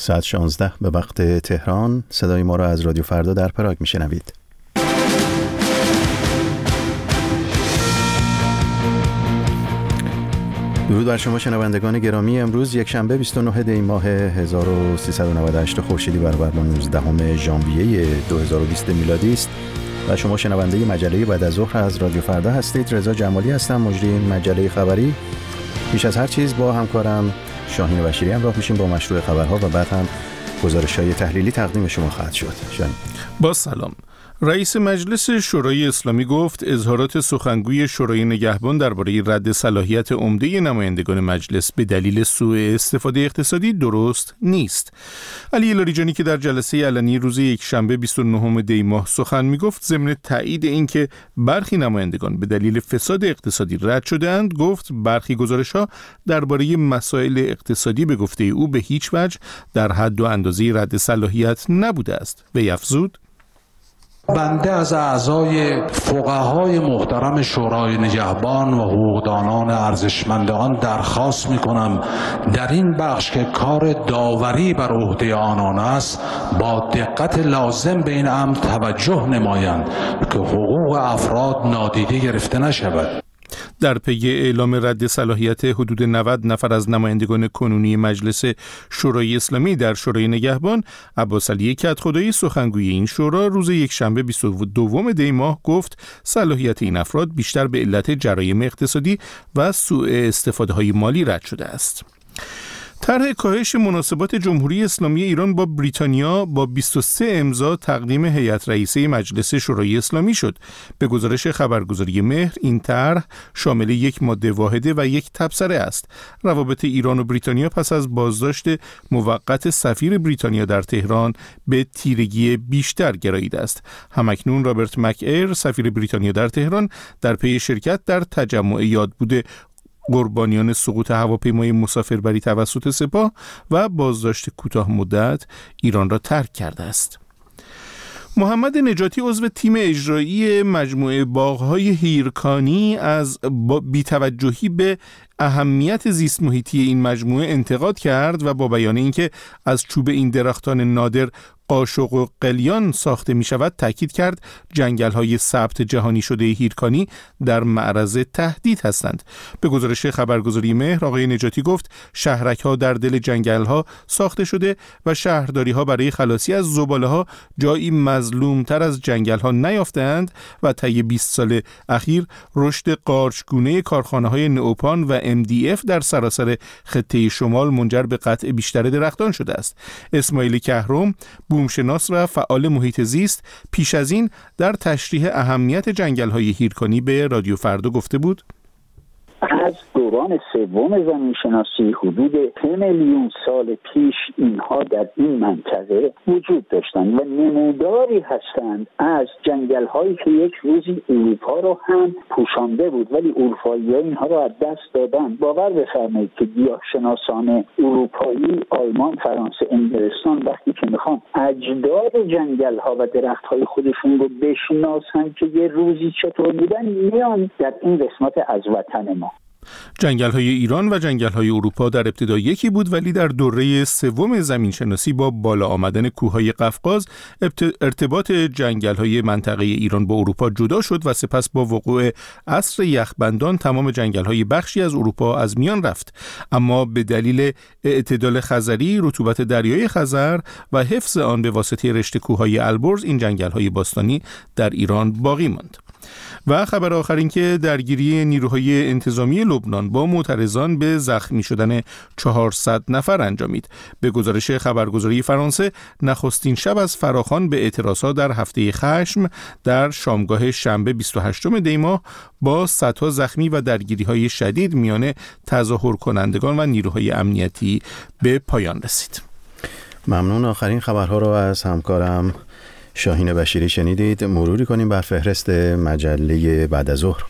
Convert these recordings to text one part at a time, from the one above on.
ساعت 16 به وقت تهران. صدای ما را از رادیو فردا در پراگ میشنوید. درود بر شما شنوندگان گرامی. امروز یک شنبه 29 دی ماه 1398 خورشیدی برابر با 19 ژانویه 2020 میلادی است و شما شنونده مجله بعد از ظهر از رادیو فردا هستید. رضا جمالی هستم، مجری این مجله خبری. پیش از هر چیز با همکارم شاهین بشیری همراه میشیم با مشروع خبرها و بعد هم گزارش‌های تحلیلی تقدیم شما خواهد شد. شاهین. با سلام. رئیس مجلس شورای اسلامی گفت اظهارات سخنگوی شورای نگهبان درباره رد صلاحیت عمده نمایندگان مجلس به دلیل سوء استفاده اقتصادی درست نیست. علی لاریجانی که در جلسه علنی روز یکشنبه 29 دی ماه سخن میگفت ضمن تایید اینکه برخی نمایندگان به دلیل فساد اقتصادی رد شده‌اند، گفت برخی گزارش‌ها درباره مسائل اقتصادی به گفته او به هیچ وجه در حد و اندازه رد صلاحیت نبوده است. وی افزود: بنده از اعضای فقهای محترم شورای نگهبان و حقوقدانان ارزشمند آن درخواست می‌کنم در این بخش که کار داوری بر عهده آنان است با دقت لازم به این امر توجه نمایند که حقوق افراد نادیده گرفته نشود. در پی اعلام رد صلاحیت حدود 90 نفر از نمایندگان کنونی مجلس شورای اسلامی در شورای نگهبان، عباسعلی کدخدایی سخنگوی این شورا روز یکشنبه 22 دی ماه گفت صلاحیت این افراد بیشتر به علت جرایم اقتصادی و سوء استفاده‌های مالی رد شده است. طرح کاهش مناسبات جمهوری اسلامی ایران با بریتانیا با 23 امضا تقدیم هیئت رئیسه مجلس شورای اسلامی شد. به گزارش خبرگزاری مهر، این طرح شامل یک ماده واحده و یک تبصره است. روابط ایران و بریتانیا پس از بازداشت موقت سفیر بریتانیا در تهران به تیرگی بیشتر گراییده است. همکنون رابرت مکایر، سفیر بریتانیا در تهران، در پی شرکت در تجمع یادبود قربانیان سقوط هواپیمای مسافربری توسط سپاه و بازداشت کوتاه مدت ایران را ترک کرده است. محمد نجاتی عضو تیم اجرایی مجموعه باغ‌های هیرکانی از بی‌توجهی به اهمیت زیست محیطی این مجموعه انتقاد کرد و با بیان اینکه از چوب این درختان نادر قاشق و قلیان ساخته می شود تاکید کرد جنگل‌های ثبت جهانی شده هیرکانی در معرض تهدید هستند. به گزارش خبرگزاری مهر، آقای نجاتی گفت شهرک‌ها در دل جنگل‌ها ساخته شده و شهرداری‌ها برای خلاصی از زباله‌ها جایی مظلوم‌تر از جنگل‌ها نیافته‌اند و طی 20 سال اخیر رشد قارچگونه کارخانه‌های نئوپان و MDF در سراسر خطه شمال منجر به قطع بیشتر درختان شده است. اسماعیل کهرم، بومشناس و فعال محیط زیست، پیش از این در تشریح اهمیت جنگل‌های هیرکانی به رادیو فردا گفته بود: از دوران سوم زمینشناسی حدود 3 میلیون سال پیش اینها در این منطقه وجود داشتند و نموداری هستند از جنگل‌هایی که یک روزی اروپا رو هم پوشانده بود، ولی اروپایی‌ها اینها رو از دست دادن. باور بفرمایید که گیاهشناسان اروپایی، آلمان، فرانسه، انگلستان وقتی که میخوان اجداد جنگل‌ها و درخت‌های خودشون رو بشناسن که یه روزی چطور بودن، میان در این قسمت از وطن ما. جنگل‌های ایران و جنگل‌های اروپا در ابتدا یکی بود، ولی در دوره سوم زمینشناسی با بالا آمدن کوههای قفقاز ارتباط جنگل‌های منطقه ایران با اروپا جدا شد و سپس با وقوع عصر یخبندان تمام جنگل‌های بخشی از اروپا از میان رفت. اما به دلیل اعتدال خزری، رطوبت دریای خزر و حفظ آن به واسطه رشته کوههای البرز، این جنگل‌های باستانی در ایران باقی ماند. و خبر آخر این که درگیری نیروهای انتظامی لبنان با معترضان به زخمی شدن 400 نفر انجامید. به گزارش خبرگزاری فرانسه، نخستین شب از فراخوان به اعتراضات در هفته خشم در شامگاه شنبه 28 دی ماه با صدها زخمی و درگیری‌های شدید میان تظاهر کنندگان و نیروهای امنیتی به پایان رسید. ممنون. آخرین خبرها رو از همکارم شاهین بشیری شنیدید. مروری کنیم بر فهرست مجله بعد از ظهر.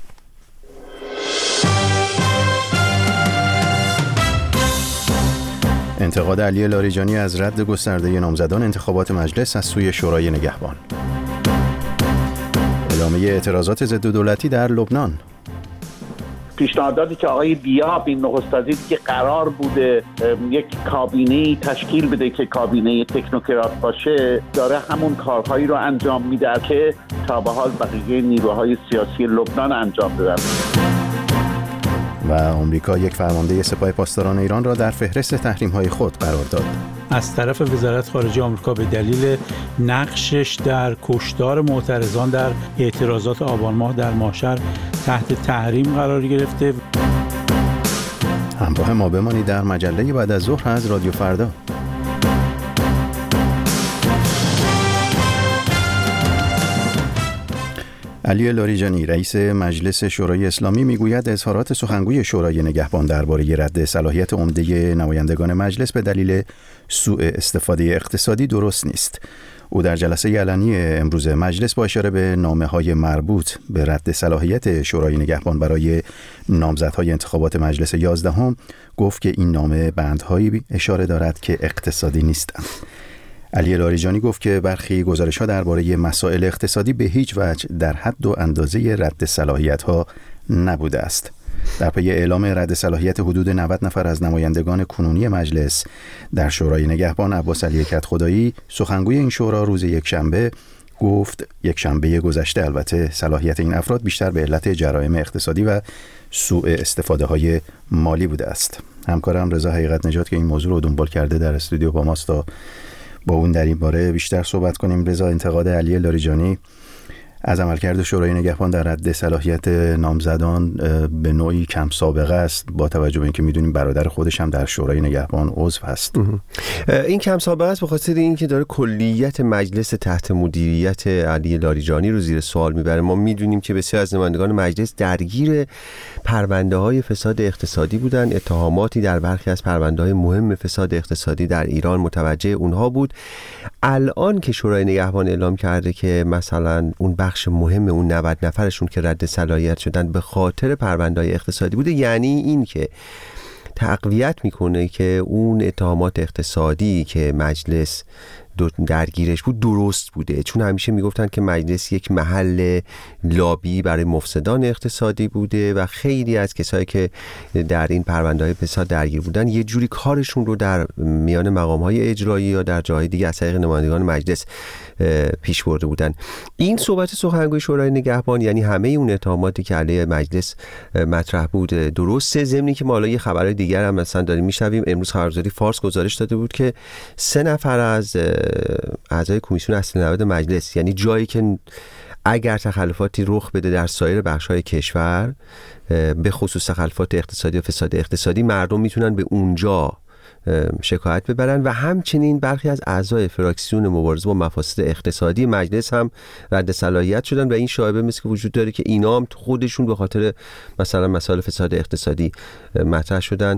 انتقاد علی لاریجانی از رد گسترده نامزدان انتخابات مجلس از سوی شورای نگهبان. ادامه اعتراضات ضد دولتی در لبنان. پیشنهاداتی که آقای دیاب این نخست وزیر که قرار بوده یک کابینه تشکیل بده که کابینه تکنوکرات باشه، داره همون کارهایی رو انجام میده که تا به حال بقیه نیروهای سیاسی لبنان انجام دادن. و آمریکا یک فرمانده سپاه پاسداران ایران را در فهرست تحریم‌های خود قرار داد. از طرف وزارت خارجه آمریکا به دلیل نقشش در کشتار معترضان در اعتراضات آبان ماه در ماشر تحت تحریم قرار گرفته. همراه ما بمانید در مجله بعد از ظهر از رادیو فردا. علی لاریجانی رئیس مجلس شورای اسلامی میگوید اظهارات سخنگوی شورای نگهبان درباره رد صلاحیت عمده نمایندگان مجلس به دلیل سوء استفاده اقتصادی درست نیست. او در جلسه علنی امروز مجلس با اشاره به نامه‌های مربوط به رد صلاحیت شورای نگهبان برای نامزدهای انتخابات مجلس 11 گفت که این نامه بندهایی اشاره دارد که اقتصادی نیستند. علی لاریجانی گفت که برخی گزارش‌ها درباره مسائل اقتصادی به هیچ وجه در حد و اندازه رد صلاحیت‌ها نبوده است. در پی اعلام رد صلاحیت حدود 90 نفر از نمایندگان کنونی مجلس در شورای نگهبان، عباس علی کدخدایی سخنگوی این شورا روز یکشنبه گذشته البته صلاحیت این افراد بیشتر به علت جرایم اقتصادی و سوء استفاده های مالی بوده است. همکارم رضا حقیقت نژاد که این موضوع رو دنبال کرده در استودیو با ماست تا با اون در این باره بیشتر صحبت کنیم. رضا، انتقاد علی لاریجانی از عملکرد شورای نگهبان در رد صلاحیت نامزدان به نوعی کم سابقه است، با توجه به اینکه میدونیم برادر خودش هم در شورای نگهبان عضو هست. این کم سابقه است به خاطر اینکه داره کلیت مجلس تحت مدیریت علی لاریجانی رو زیر سوال میبره. ما میدونیم که بسیار از نمایندگان مجلس درگیر پرونده‌های فساد اقتصادی بودن، اتهاماتی در برخی از پرونده‌های مهم فساد اقتصادی در ایران متوجه اونها بود. الان که شورای نگهبان اعلام کرده که مثلا اون بخش مهم اون 90 نفرشون که رد صلاحیت شدن به خاطر پرونده‌های اقتصادی بوده، یعنی این که تقویت میکنه که اون اتهامات اقتصادی که مجلس درگیرش بود درست بوده، چون همیشه میگفتن که مجلس یک محل لابی برای مفسدان اقتصادی بوده و خیلی از کسایی که در این پرونده‌های فساد درگیر بودن یه جوری کارشون رو در میان مقام‌های اجرایی یا در جاهای دیگه از طریق نمایندگان مجلس پیش برده بودن. این صحبت سخنگوی شورای نگهبان یعنی همه اون اتهاماتی که علیه مجلس مطرح بود درسته. ضمنی که ما حالا یه خبرهای دیگر هم مثلا داریم میشنویم. امروز خبرگزاری فارس گزارش داده بود که 3 نفر از اعضای کمیسیون اصلی 90 مجلس، یعنی جایی که اگر تخلفاتی رخ بده در سایر بخش‌های کشور به خصوص تخلفات اقتصادی و فساد اقتصادی، مردم میتونن به اونجا شکایت ببرن و همچنین برخی از اعضای فراکسیون مبارزه با مفاسد اقتصادی مجلس هم رد صلاحیت شدن و این شایبه مثل که وجود داره که اینا هم خودشون به خاطر مثلا مسائل فساد اقتصادی مطرح شدن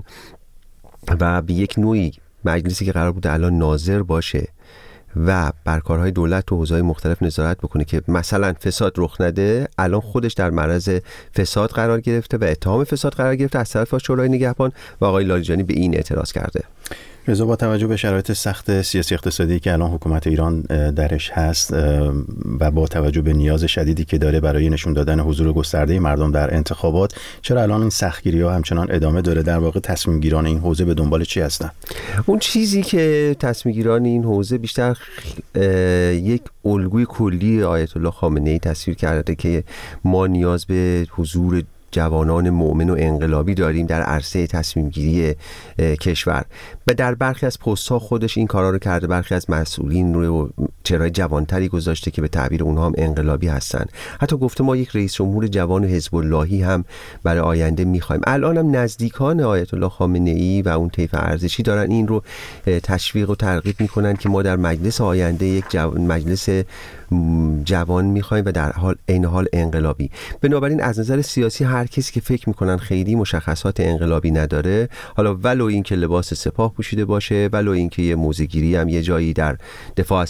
و به یک نوعی مجلسی که قرار بود الان ناظر باشه و بر کارهای دولت و حوزه‌های مختلف نظارت بکنه که مثلا فساد رخ نده، الان خودش در معرض فساد قرار گرفته و اتهام فساد قرار گرفته از طرف شورای نگهبان و آقای لاریجانی به این اعتراض کرده. رضا، با توجه به شرایط سخت سیاسی اقتصادی که الان حکومت ایران درش هست و با توجه به نیاز شدیدی که داره برای نشون دادن حضور گسترده مردم در انتخابات، چرا الان این سختگیری‌ها همچنان ادامه داره؟ در واقع تصمیم گیران این حوزه به دنبال چی هستن؟ اون چیزی که تصمیم گیران این حوزه بیشتر یک الگوی کلی آیت الله خامنه‌ای تصویر کرده که ما نیاز به حضور جوانان مؤمن و انقلابی داریم در عرصه تصمیم گیری کشور و در برخی از پست‌ها خودش این کارا رو کرده. برخی از مسئولین رو چهره‌های جوانتری گذاشته که به تعبیر اونها هم انقلابی هستن. حتی گفته ما یک رئیس جمهور جوان حزب اللهی هم برای آینده می‌خوایم. الان هم نزدیکان آیت الله خامنه‌ای و اون طیف ارزشی دارن این رو تشویق و ترغیب می‌کنن که ما در مجلس آینده یک مجلس جوان می‌خوایم و در عین حال انقلابی. بنابراین از نظر سیاسی هر کسی که فکر میکنن خیلی مشخصات انقلابی نداره، حالا ولو این که لباس سپاه پوشیده باشه، ولو این که یه موزه‌گیری هم یه جایی در دفاع از سیاست‌های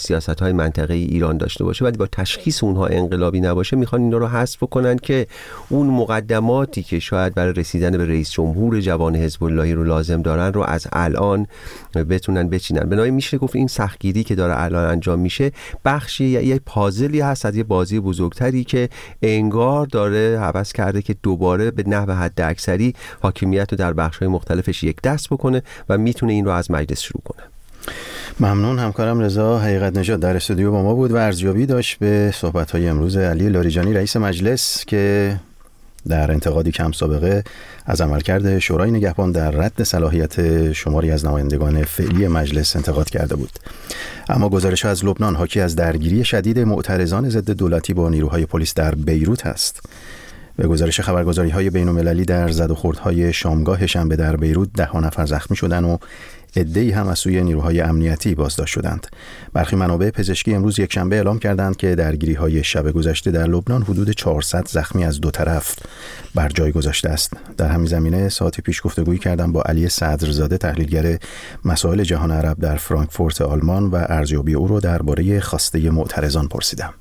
سیاست‌های منطقه‌ای ایران داشته باشه ولی با تشخیص اونها انقلابی نباشه، میخوان اینا رو حذف کنن که اون مقدماتی که شاید برای رسیدن به رئیس جمهور جوان حزب اللهی رو لازم دارن رو از الان بتونن بچینن. بنابراین میشه گفت این سختگیری که داره الان انجام میشه بخشی یه پازلی هست از یه بازی بزرگتری که انگار داره هوس کرده که دوباره به نحو حد اکثری حاکمیت رو در بخش‌های مختلفش یک دست بکنه و میتونه این رو از مجلس شروع کنه. ممنون. همکارم رضا حقیقت نژاد در استودیو با ما بود و ارزیابی داشت به صحبت‌های امروز علی لاریجانی رئیس مجلس که در انتقادی کم سابقه از عملکرد شورای نگهبان در رد صلاحیت شماری از نمایندگان فعلی مجلس انتقاد کرده بود. اما گزارش از لبنان حاکی از درگیری شدید معترضان ضد دولتی با نیروهای پلیس در بیروت است. به گزارش خبرگزاری‌های بین‌المللی در زد و خوردهای شامگاه شنبه در بیروت 10 نفر زخمی شدند و عده‌ای هم از سوی نیروهای امنیتی بازداشت شدند. برخی منابع پزشکی امروز یکشنبه اعلام کردند که درگیری‌های شب گذشته در لبنان حدود 400 زخمی از دو طرف بر جای گذاشته است. در همین زمینه ساعتی پیش گفتگویی کردم با علی صدرزاده تحلیلگر مسائل جهان عرب در فرانکفورت آلمان و ارزیابی او را درباره خواسته معترضان پرسیدم.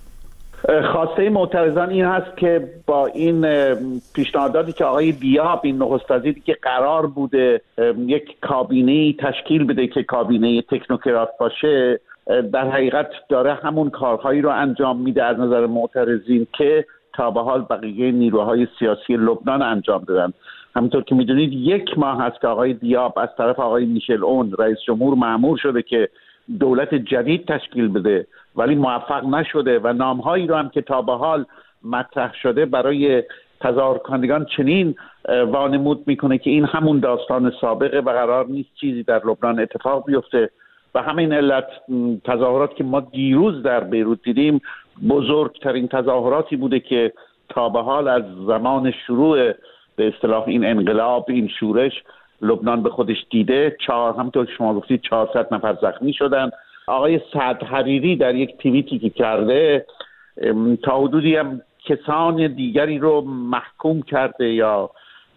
خواسته معترضان این هست که با این پیشنهاداتی که آقای دیاب این نخست وزیری که قرار بوده یک کابینه تشکیل بده که کابینه تکنوکرات باشه، در حقیقت داره همون کارهایی رو انجام میده از نظر معترضین که تا به حال بقیه نیروهای سیاسی لبنان انجام دادن. همونطور که میدونید 1 ماه هست که آقای دیاب از طرف آقای میشل اون رئیس جمهور مأمور شده که دولت جدید تشکیل بده ولی موفق نشده و نامهایی رو هم که تا به حال مطرح شده برای تظاهرکنندگان چنین وانمود میکنه که این همون داستان سابقه و قرار نیست چیزی در لبنان اتفاق بیفته. و همین علت تظاهرات که ما دیروز در بیروت دیدیم بزرگترین تظاهراتی بوده که تا به حال از زمان شروع به اصطلاح این انقلاب، این شورش لبنان به خودش دیده. همونطور که شما گفتید 400 نفر زخمی شدن. آقای سعد حریری در یک توییتی که کرده تا حدودی هم کسان دیگری رو محکوم کرده یا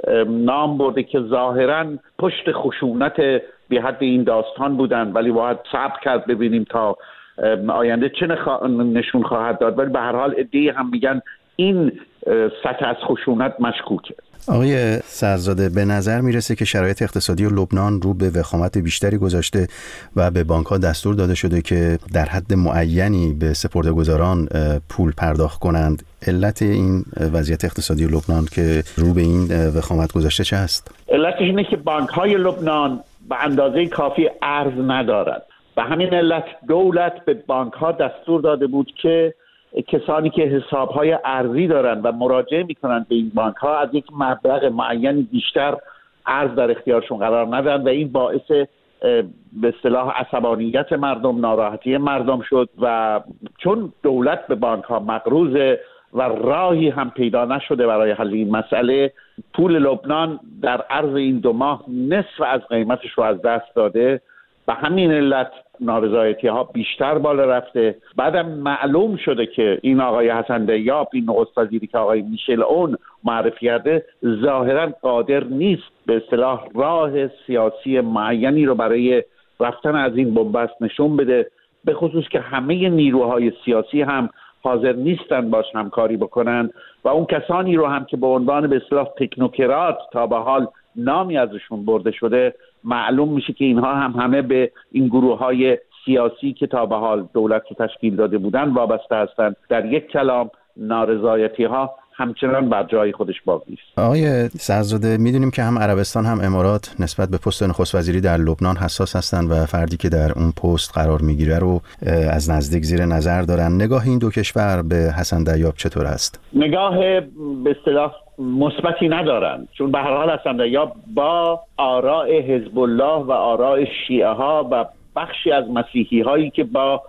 نام برده که ظاهراً پشت خشونت به حد این داستان بودن، ولی باید صبر کرد ببینیم تا آینده چه نشون خواهد داد. ولی به هر حال عده‌ای هم میگن این سطح از خشونت مشکوکه. آقای صدرزاده، به نظر میرسه که شرایط اقتصادی لبنان رو به وخامت بیشتری گذاشته و به بانک‌ها دستور داده شده که در حد معینی به سپرده‌گذاران پول پرداخت کنند. علت این وضعیت اقتصادی لبنان که رو به این وخامت گذاشته چه است؟ علتش اینه که بانک‌های لبنان به اندازه کافی ارز ندارد. به همین علت دولت به بانک‌ها دستور داده بود که کسانی که حساب‌های ارزی دارن و مراجعه می‌کنن به این بانک‌ها از یک مبلغ معینی بیشتر ارز در اختیارشون قرار ندن و این باعث به اصطلاح عصبانیت مردم، ناراحتی مردم شد و چون دولت به بانک‌ها مقروضه و راهی هم پیدا نشده برای حل این مسئله، پول لبنان در عرض این 2 ماه نصف از قیمتش رو از دست داده. به همین علت نارضایتی ها بیشتر بالا رفته. بعدم معلوم شده که این آقای حسن دیاب، این نخست وزیری که آقای میشل اون معرفی کرده، ظاهرا قادر نیست به اصطلاح راه سیاسی معینی رو برای رفتن از این بنبست نشون بده، به خصوص که همه نیروهای سیاسی هم حاضر نیستن باش همکاری بکنن و اون کسانی رو هم که به عنوان به اصطلاح تکنوکرات تا به حال نامی ازشون برده شده، معلوم میشه که اینها هم همه به این گروه‌های سیاسی که تا به حال دولت رو تشکیل داده بودن وابسته هستند. در یک کلام نارضایتی‌ها همچنان بر جای خودش باقی است. آقای صدرزاده، میدونیم که هم عربستان هم امارات نسبت به پست نخست وزیری در لبنان حساس هستند و فردی که در اون پست قرار میگیره رو از نزدیک زیر نظر دارن. نگاه این 2 کشور به حسن دیاب چطور است؟ نگاه به اصطلاح مثبتی ندارن، چون به هر حال حسن دیاب با آراء حزب الله و آراء شیعه ها و بخشی از مسیحی هایی که با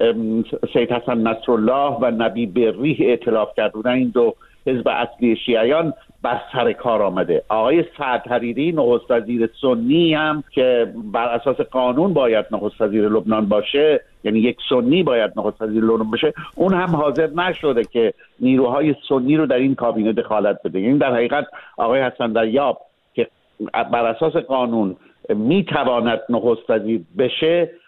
سید حسن نصرالله و نبی بریح ائتلاف کردن، این 2 حزب اصلی شیعیان، بر سر کار آمده. آقای سعد حریری نخست وزیر سنی هم که بر اساس قانون باید نخست وزیر لبنان باشه، یعنی یک سنی باید نخست وزیر لبنان باشه، اون هم حاضر نشده که نیروهای سنی رو در این کابینه دخالت بده. یعنی در حقیقت آقای حسن دیاب که بر اساس قانون میتواند نخست وزیر بشه،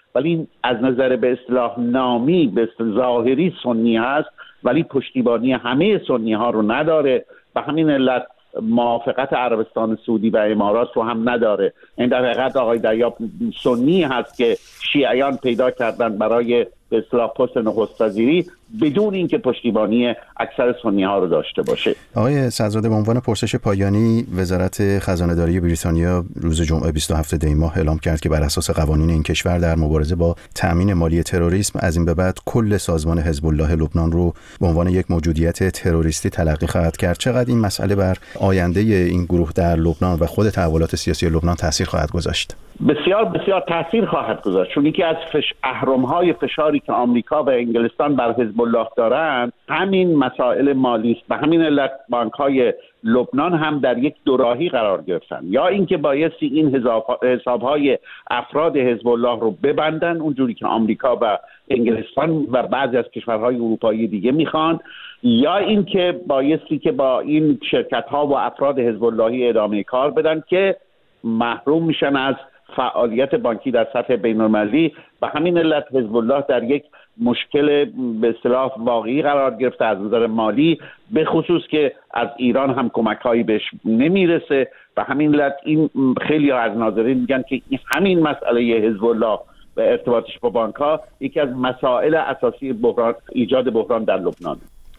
ولی از نظر به اصطلاح نامی به اصطلاح ظاهری سنی هست، ولی پشتیبانی همه سنی ها رو نداره. به همین علت موافقت عربستان سعودی و امارات رو هم نداره. این در حقیقت آقای دیاب سنی هست که شیعیان پیدا کردن برای به اصطلاح پست نخست وزیری بدون اینکه پشتیبانی اکثر سنی ها رو داشته باشه. آقای صدرزاده، به عنوان پرسش پایانی، وزارت خزانه‌داری بریتانیا روز جمعه 27 دی ماه اعلام کرد که بر اساس قوانین این کشور در مبارزه با تأمین مالی تروریسم از این به بعد کل سازمان حزب الله لبنان رو به عنوان یک موجودیت تروریستی تلقی خواهد کرد. چقدر این مسئله بر آینده این گروه در لبنان و خود تحولات سیاسی لبنان تاثیر خواهد گذاشت؟ بسیار بسیار تاثیر خواهد گذاشت، چون یکی از اهرم‌های فشاری که آمریکا و انگلستان بر حزب الله دارند همین مسائل مالی است. به همین علت بانک‌های لبنان هم در یک دوراهی قرار گرفتن، یا اینکه بایستی این حساب‌های افراد حزب الله رو ببندن اونجوری که آمریکا و انگلستان و بعضی از کشورهای اروپایی دیگه میخوان، یا اینکه بایستی که با این شرکت‌ها و افراد حزب اللهی ادامه کار بدن که محروم میشن از فعالیت بانکی در سطح بین‌المللی. به همین علت حزب الله در یک مشکل به اصطلاح واقعی قرار گرفته از نظر مالی، به خصوص که از ایران هم کمک‌هایی بهش نمیرسه. به همین علت این خیلی از ناظرین میگن که همین مسئله حزب الله و ارتباطش با بانک‌ها یکی از مسائل اساسی ایجاد بحران در لبنان.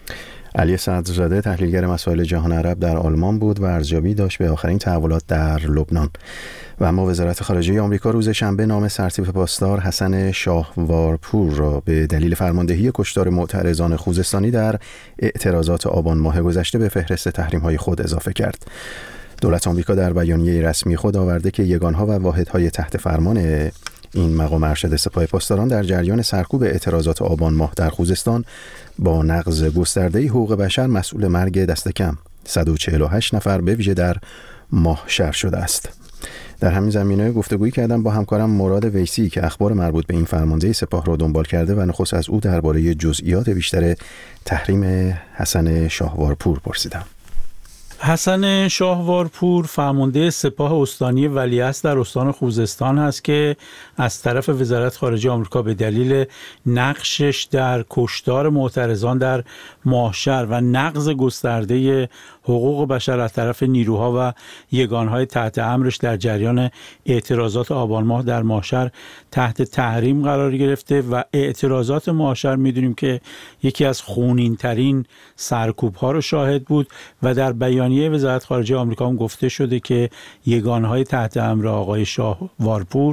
علی صدرزاده، تحلیلگر مسائل جهان عرب در آلمان بود و ارزیابی داشت به آخرین تحولات در لبنان. و اما وزارت خارجه آمریکا روز شنبه نام سرتیپ پاسدار حسن شاهوارپور را به دلیل فرماندهی کشتار معترضان خوزستانی در اعتراضات آبان ماه گذشته به فهرست تحریم‌های خود اضافه کرد. دولت آمریکا در بیانیه رسمی خود آورده که یگان‌ها و واحدهای تحت فرمان این مقام ارشد سپاه پاسداران در جریان سرکوب اعتراضات آبان ماه در خوزستان با نقض گسترده حقوق بشر مسئول مرگ دست کم 148 نفر به ویژه در ماهشهر شده است. در همین زمینه گفتگویی کردم با همکارم مراد ویسی که اخبار مربوط به این فرمانده سپاه را دنبال کرده و نخست از او درباره جزئیات بیشتر تحریم حسن شاهوارپور پرسیدم. حسن شاهوارپور فرمانده سپاه استانی ولیعصر در استان خوزستان هست که از طرف وزارت خارجه آمریکا به دلیل نقشش در کشتار معترضان در ماهشهر و نقض گسترده حقوق بشر از طرف نیروها و یگانهای تحت امرش در جریان اعتراضات آبان ماه در ماهشهر تحت تحریم قرار گرفته و اعتراضات ماهشهر میدونیم که یکی از خونین‌ترین سرکوب‌ها رو شاهد بود و در بیانیه وزارت خارجه آمریکا هم گفته شده که یگانهای تحت امر آقای شاهوارپور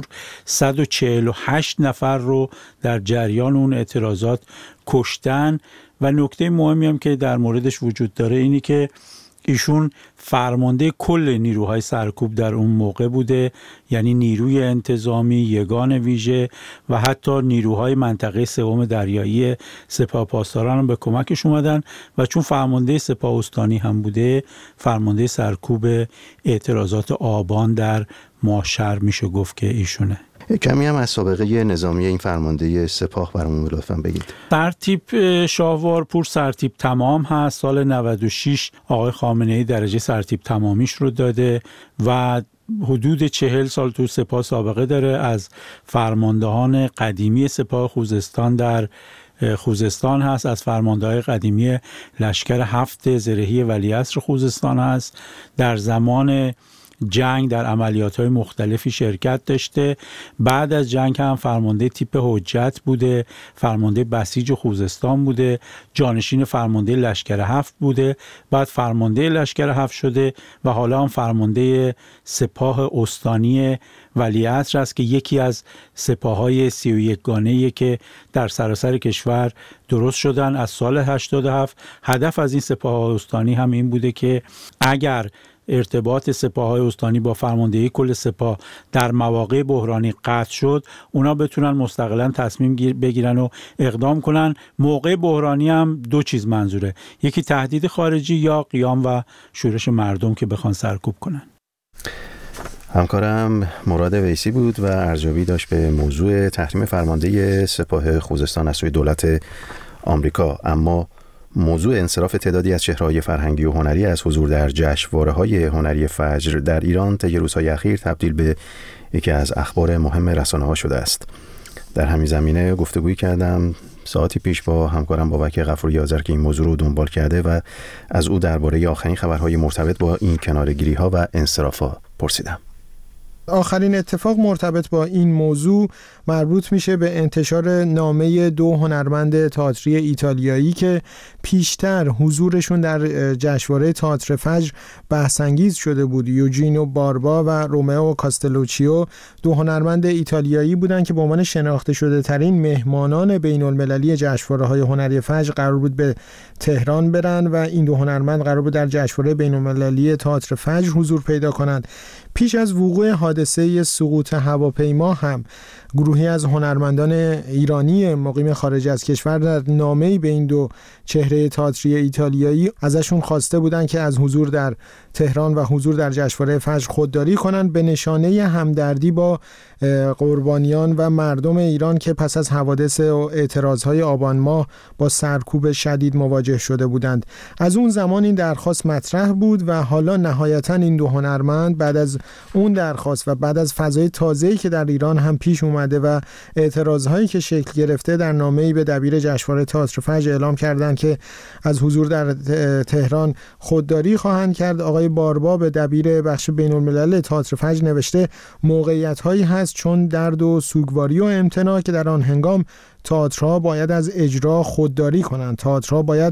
148 نفر رو در جریان اون اعتراضات کشتن. و نکته مهمی هم که در موردش وجود داره اینی که ایشون فرمانده کل نیروهای سرکوب در اون موقع بوده، یعنی نیروی انتظامی، یگان ویژه و حتی نیروهای منطقه سوم دریایی سپاه پاسداران هم به کمکش اومدن و چون فرمانده سپاه استانی هم بوده، فرمانده سرکوب اعتراضات آبان در ماهشهر میشه گفت که ایشونه. کمی هم از سابقه نظامی این فرمانده سپاه برامون لطفاً بگید. سرتیپ شاهوارپور سرتیپ تمام هست. سال 96 آقای خامنه‌ای درجه سرتیپ تمامیش رو داده و حدود 40 سال تو سپاه سابقه داره. از فرماندهان قدیمی سپاه خوزستان در خوزستان هست، از فرمانده‌های قدیمی لشکر 7 زرهی ولیعصر خوزستان هست. در زمان جنگ در عملیات‌های مختلفی شرکت داشته. بعد از جنگ هم فرمانده تیپ حجت بوده، فرمانده بسیج خوزستان بوده، جانشین فرمانده لشکر 7 بوده، بعد فرمانده لشکر 7 شده و حالا هم فرمانده سپاه استانی ولیعصر است که یکی از سپاه‌های 31 گانه‌ای که در سراسر کشور درست شدن از سال 87. هدف از این سپاه استانی هم این بوده که اگر ارتباط سپاه‌های استانی با فرماندهی کل سپاه در مواقع بحرانی قطع شد، اونا بتونن مستقلاً تصمیم بگیرن و اقدام کنن. موقع بحرانی هم دو چیز منظوره، یکی تهدید خارجی یا قیام و شورش مردم که بخوان سرکوب کنن. همکارم مراد ویسی بود و ارزیابی داشت به موضوع تحریم فرمانده سپاه خوزستان از سوی دولت آمریکا. اما موضوع انصراف تعدادی از چهره‌های فرهنگی و هنری از حضور در جشنواره‌های هنری فجر در ایران طی روزهای اخیر تبدیل به یکی از اخبار مهم رسانه‌ها شده است. در همین زمینه گفتگویی کردم ساعتی پیش با همکارم بابک غفوری آذر که این موضوع رو دنبال کرده و از او درباره آخرین خبرهای مرتبط با این کناره‌گیری‌ها و انصراف‌ها پرسیدم. آخرین اتفاق مرتبط با این موضوع مربوط میشه به انتشار نامه 2 هنرمند تئاتری ایتالیایی که پیشتر حضورشون در جشنواره تئاتر فجر بحث‌انگیز شده بود. یوجینو باربا و رومئو کاستلوچیو 2 هنرمند ایتالیایی بودند که به عنوان شناخته شده ترین مهمانان بین‌المللی جشنواره‌های هنری فجر قرار بود به تهران برن و این 2 هنرمند قرار بود در جشنواره بین‌المللی تئاتر فجر حضور پیدا کنند. پیش از وقوع حادثه سقوط هواپیما هم گروهی از هنرمندان ایرانی مقیم خارج از کشور در نامه‌ای به این 2 چهره تئاتری ایتالیایی ازشون خواسته بودند که از حضور در تهران و حضور در جشنواره فجر خودداری کنند به نشانه همدردی با قربانیان و مردم ایران که پس از حوادث و اعتراضهای آبان ماه با سرکوب شدید مواجه شده بودند. از اون زمان این درخواست مطرح بود و حالا نهایتاً این 2 هنرمند بعد از اون درخواست و بعد از فضای تازه‌ای که در ایران هم پیش اومده و اعتراضهایی که شکل گرفته در نامه‌ای به دبیر جشنواره تئاتر فجر اعلام کردند که از حضور در تهران خودداری خواهند کرد. آقای باربا به دبیر بخش بین‌الملل تئاتر فجر نوشته موقعیت‌هایی هست چون درد و سوگواری و امتناع که در آن هنگام تئاترها باید از اجرا خودداری کنند. تئاترها باید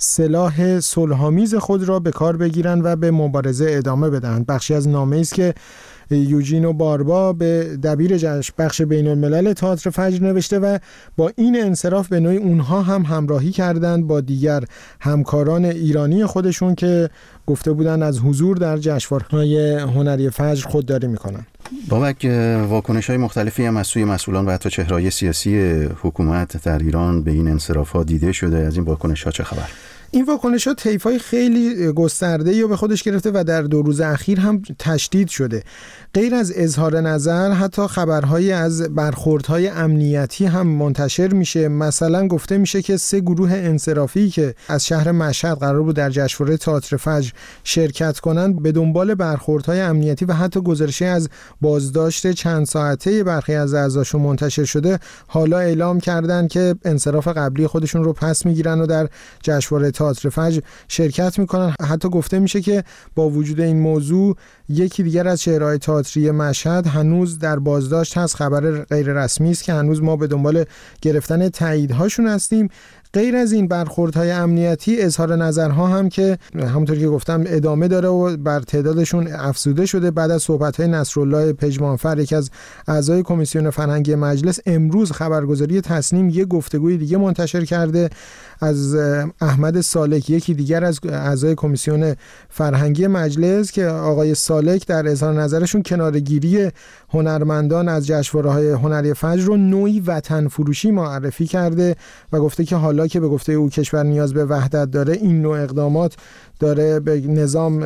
سلاح صلح‌آمیز خود را به کار بگیرند و به مبارزه ادامه بدهند. بخشی از نامه‌ای است که یوجینو باربا به دبیر بخش بین‌الملل تئاتر فجر نوشته و با این انصراف به نوعی اونها هم همراهی کردند با دیگر همکاران ایرانی خودشون که گفته بودند از حضور در جشنواره‌های هنری فجر خودداری میکنند. بابک، واکنش‌های مختلفی هم از سوی مسئولان و حتی چهره‌های سیاسی حکومت در ایران به این انصراف‌ها دیده شده. از این واکنش‌ها چه خبر؟ این واکنش‌ها طیف‌های خیلی گسترده‌ای رو به خودش گرفته و در 2 روز اخیر هم تشدید شده. غیر از اظهار نظر حتی خبرهایی از برخوردهای امنیتی هم منتشر میشه. مثلا گفته میشه که 3 گروه انصرافی که از شهر مشهد قرار بود در جشنواره تئاتر فجر شرکت کنند به دنبال برخوردهای امنیتی و حتی گزارشی از بازداشت چند ساعته برخی از اعضاشون منتشر شده حالا اعلام کردند که انصراف قبلی خودشون رو پس میگیرن و در جشنواره تئاتر فجر شرکت میکنن. حتی گفته میشه که با وجود این موضوع یکی دیگر از چهره‌های تئاتری مشهد هنوز در بازداشت هست. خبر غیر رسمی است که هنوز ما به دنبال گرفتن تاییدهاشون هستیم. غیر از این برخوردهای امنیتی اظهار نظرها هم که همونطور که گفتم ادامه داره و بر تعدادشون افزوده شده. بعد از صحبت‌های نصرالله پژمانفر یکی از اعضای کمیسیون فرهنگی مجلس امروز خبرگزاری تصنیم یک گفتگوی دیگه منتشر کرده از احمد سالک، یکی دیگر از اعضای کمیسیون فرهنگی مجلس، که آقای سالک در اظهار نظرشون کناره‌گیری هنرمندان از جشنواره‌های هنری فجر رو نوعی وطن فروشی معرفی کرده و گفته که حالا که به گفته او کشور نیاز به وحدت داره این نوع اقدامات داره به نظام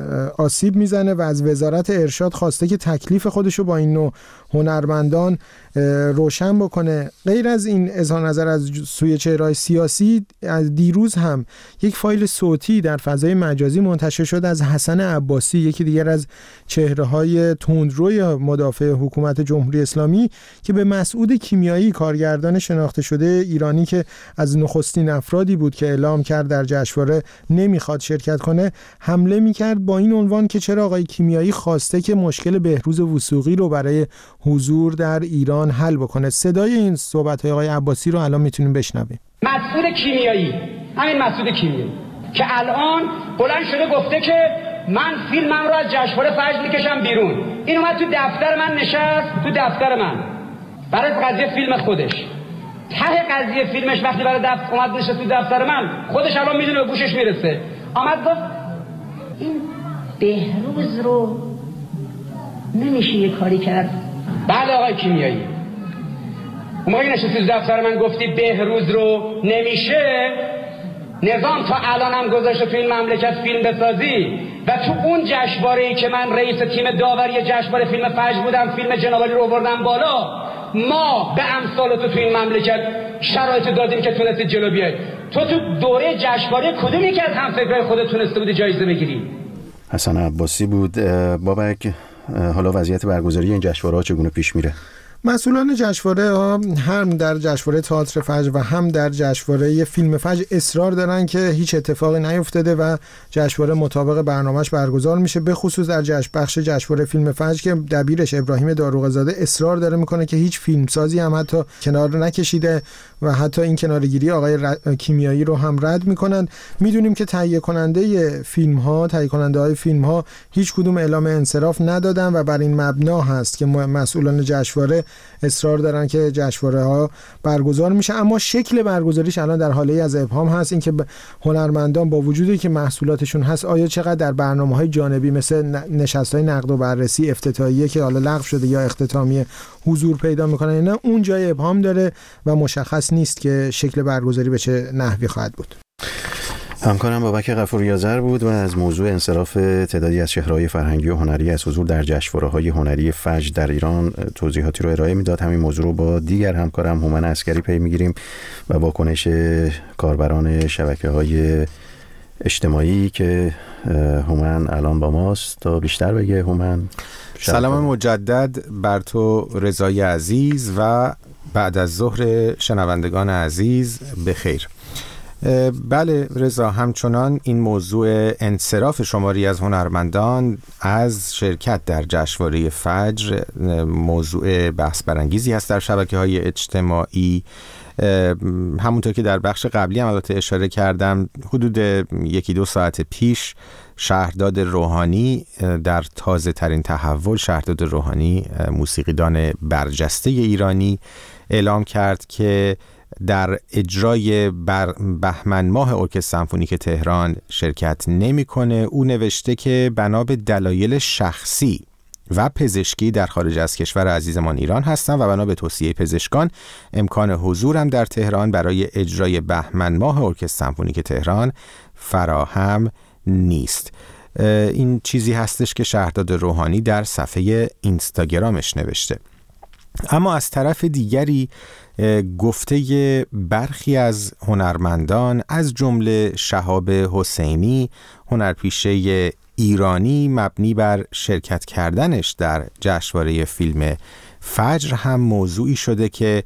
آسیب میزنه و از وزارت ارشاد خواسته که تکلیف خودشو با این نوع هنرمندان روشن بکنه. غیر از این اظهار نظر از سوی چهره‌های سیاسی، از دیروز هم یک فایل صوتی در فضای مجازی منتشر شد از حسن عباسی، یکی دیگر از چهره‌های تندروی مدافع حکومت جمهوری اسلامی، که به مسعود کیمیایی کارگردان شناخته شده ایرانی که از نخستین افرادی بود که اعلام کرد در جشنواره نمیخواد شرکت کنه حمله میکرد با این عنوان که چرا آقای کیمیایی خواسته که مشکل بهروز وثوقی رو برای حضور در ایران حل بکنه. صدای این صحبت‌های آقای عباسی رو الان میتونیم بشنویم. مسعود کیمیایی، همین مسعود کیمیایی که الان بلند شده گفته که من فیلمم رو از جشنواره فجر میکشم بیرون. این اومد تو دفتر من نشست، تو دفتر من برای قضیه فیلم خودش. ته قضیه فیلمش وقتی برای اومد نشست تو دفتر من، خودش الان میدونه به گوشش میرسه. آمد گفت این بهروز رو نمیشه یه کاری کرد. بله آقای کیمیایی، اون موقعی نشستی تو دفتر من گفتی بهروز رو نمیشه، نظام تا الان هم گذاشته تو این مملکت فیلم بسازی و تو اون جشنواره‌ای که من رئیس تیم داوری جشنواره فیلم فجر بودم فیلم جنابالی رو آوردم بالا، ما به امثال تو این مملکت شرایط دادیم که تونستی جلو بیای. تو دوره جشنواره کدومی که از همفکرای خودت تونسته بودی جایزه بگیری؟ حسن عباسی بود. بابک، حالا وضعیت برگزاری این جشنواره‌ها چگونه پیش میره؟ مسئولان جشنواره هم در جشنواره تئاتر فجر و هم در جشنواره فیلم فجر اصرار دارن که هیچ اتفاقی نیفتاده و جشنواره مطابق برنامه‌اش برگزار میشه، به خصوص در بخش جشنواره فیلم فجر که دبیرش ابراهیم داروغزاده اصرار داره میکنه که هیچ فیلمسازی هم حتی کنار نکشیده و حتی این کنارگیری آقای کیمیایی رو هم رد میکنن. میدونیم که تهیه کننده فیلم ها هیچ کدوم اعلام انصراف ندادن و بر این مبنا هست که مسئولان جشنواره اصرار دارن که جشنواره ها برگزار میشه، اما شکل برگزاریش الان در حاله از ابهام هست. اینکه هنرمندان با وجودی که محصولاتشون هست آیا چقدر در برنامه‌های جانبی مثل نشست‌های نقد و بررسی افتتاحیه که حالا لغو شده یا اختتامیه حضور پیدا میکنن، اینا اون جای ابهام داره و مشخص نیست که شکل برگزاری به چه نحوی خواهد بود. همکارم بابک غفوری‌آذر بود و از موضوع انصراف تعدادی از چهره‌های فرهنگی و هنری از حضور در جشنواره‌های هنری فجر در ایران توضیحاتی رو ارائه میداد. همین موضوع رو با دیگر همکارم هومن عسکری پی میگیریم و واکنش کاربران شبکه‌های اجتماعی که هومن الان با ماست تا بیشتر بگه. هومن سلام مجدد بر تو رضای عزیز و بعد از ظهر شنوندگان عزیز بخیر. بله رضا، همچنان این موضوع انصراف شماری از هنرمندان از شرکت در جشنواره فجر موضوع بحث برانگیزی هست در شبکه‌های اجتماعی. همونطور که در بخش قبلی هم البته اشاره کردم، حدود 1-2 ساعت پیش شهرداد روحانی در تازه ترین تحول، شهرداد روحانی موسیقیدان برجسته ایرانی، اعلام کرد که در اجرای بهمن ماه ارکستر سمفونیک تهران شرکت نمی‌کنه. او نوشته که بنا به دلایل شخصی و پزشکی در خارج از کشور عزیزمان ایران هستند و بنا به توصیه پزشکان امکان حضورم در تهران برای اجرای بهمن ماه ارکستر سمفونیک تهران فراهم نیست. این چیزی هستش که شهرداد روحانی در صفحه اینستاگرامش نوشته. اما از طرف دیگری گفته برخی از هنرمندان از جمله شهاب حسینی، هنرپیشه ایرانی مبنی بر شرکت کردنش در جشنواره فیلم فجر هم موضوعی شده که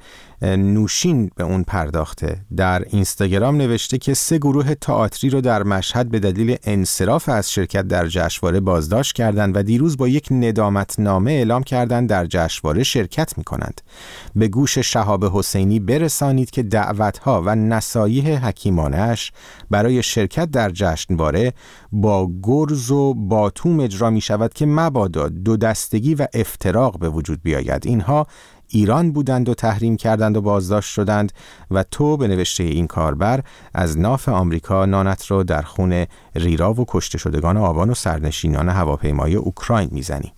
نوشین به اون پرداخته. در اینستاگرام نوشته که 3 گروه تئاتری رو در مشهد به دلیل انصراف از شرکت در جشنواره بازداشت کردند و دیروز با یک ندامتنامه اعلام کردند در جشنواره شرکت می‌کنند. به گوش شهاب حسینی برسانید که دعوت‌ها و نصایح حکیمانه‌اش برای شرکت در جشنواره با گرز و باتوم اجرا می‌شود که مبادا دو دستگی و افتراق به وجود بیاید. اینها ایران بودند و تحریم کردند و بازداشت شدند و تو به نوشته این کاربر از ناف آمریکا نانت رو در خون ریرا و کشته شدگان آبان و سرنشینان هواپیمای اوکراین میزنی.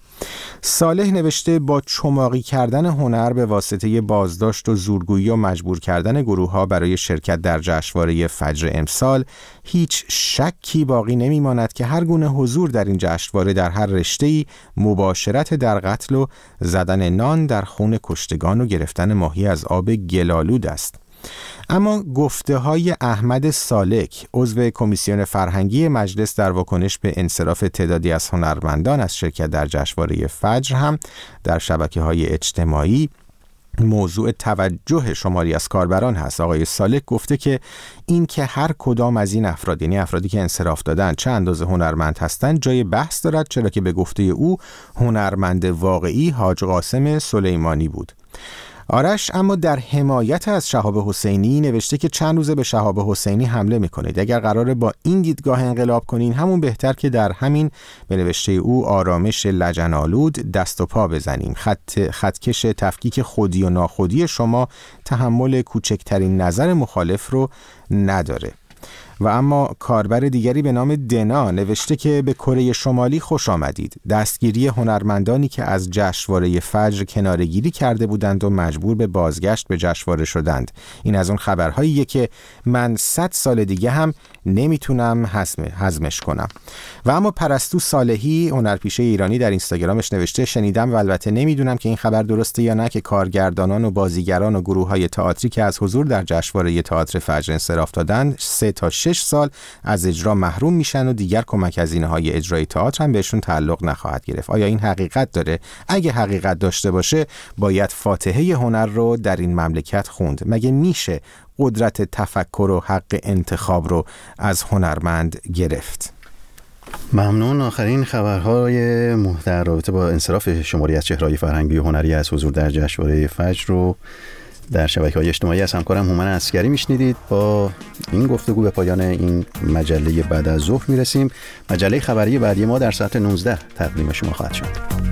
صالح نوشته با چماقی کردن هنر به واسطه بازداشت و زورگویی و مجبور کردن گروه‌ها برای شرکت در جشنواره فجر امسال هیچ شکی باقی نمی‌ماند که هر گونه حضور در این جشنواره در هر رشته‌ای مباشرت در قتل و زدن نان در خون کشتگان و گرفتن ماهی از آب گلالود است. اما گفته‌های احمد سالک، عضو کمیسیون فرهنگی مجلس، در واکنش به انصراف تعدادی از هنرمندان از شرکت در جشنواره فجر هم در شبکه‌های اجتماعی موضوع توجه شماری از کاربران هست. آقای سالک گفته که این که هر کدام از این افراد، یعنی افرادی که انصراف دادن، چه اندازه هنرمند هستند جای بحث دارد، چرا که به گفته او هنرمند واقعی حاج قاسم سلیمانی بود. آرش اما در حمایت از شهاب حسینی نوشته که چند روزه به شهاب حسینی حمله میکنید. اگر قراره با این دیدگاه انقلاب کنین، همون بهتر که در همین به نوشته او آرامش لجن‌آلود دست و پا بزنیم. خطکش تفکیک خودی و ناخودی شما تحمل کوچکترین نظر مخالف رو نداره. و اما کاربر دیگری به نام دنا نوشته که به کره شمالی خوش آمدید. دستگیری هنرمندانی که از جشنواره فجر کناره‌گیری کرده بودند و مجبور به بازگشت به جشنواره شدند. این از اون خبرهاییه که من 100 سال دیگه هم نمیتونم هضمش کنم. و اما پرستو صالحی، هنرپیشه ایرانی، در اینستاگرامش نوشته شنیدم و البته نمیدونم که این خبر درسته یا نه که کارگردانان و بازیگران و گروه‌های تئاتری که از حضور در جشنواره تئاتر فجر انصراف دادند 3 تا 6 6 سال از اجرا محروم میشن و دیگر کمک هزینه‌های اجرای تئاتر هم بهشون تعلق نخواهد گرفت. آیا این حقیقت داره؟ اگه حقیقت داشته باشه باید فاتحه هنر رو در این مملکت خوند. مگه میشه قدرت تفکر و حق انتخاب رو از هنرمند گرفت؟ ممنون. آخرین خبرهای در رابطه با انصراف شماری از چهره‌های فرهنگی و هنری از حضور در جشنواره فجر رو در شبکه‌های اجتماعی از همکارم هومن عسکری میشنیدید. با این گفتگو به پایان این مجله بعد از ظهر میرسیم. مجله خبری بعدی ما در ساعت 19 تقدیم شما خواهد شد.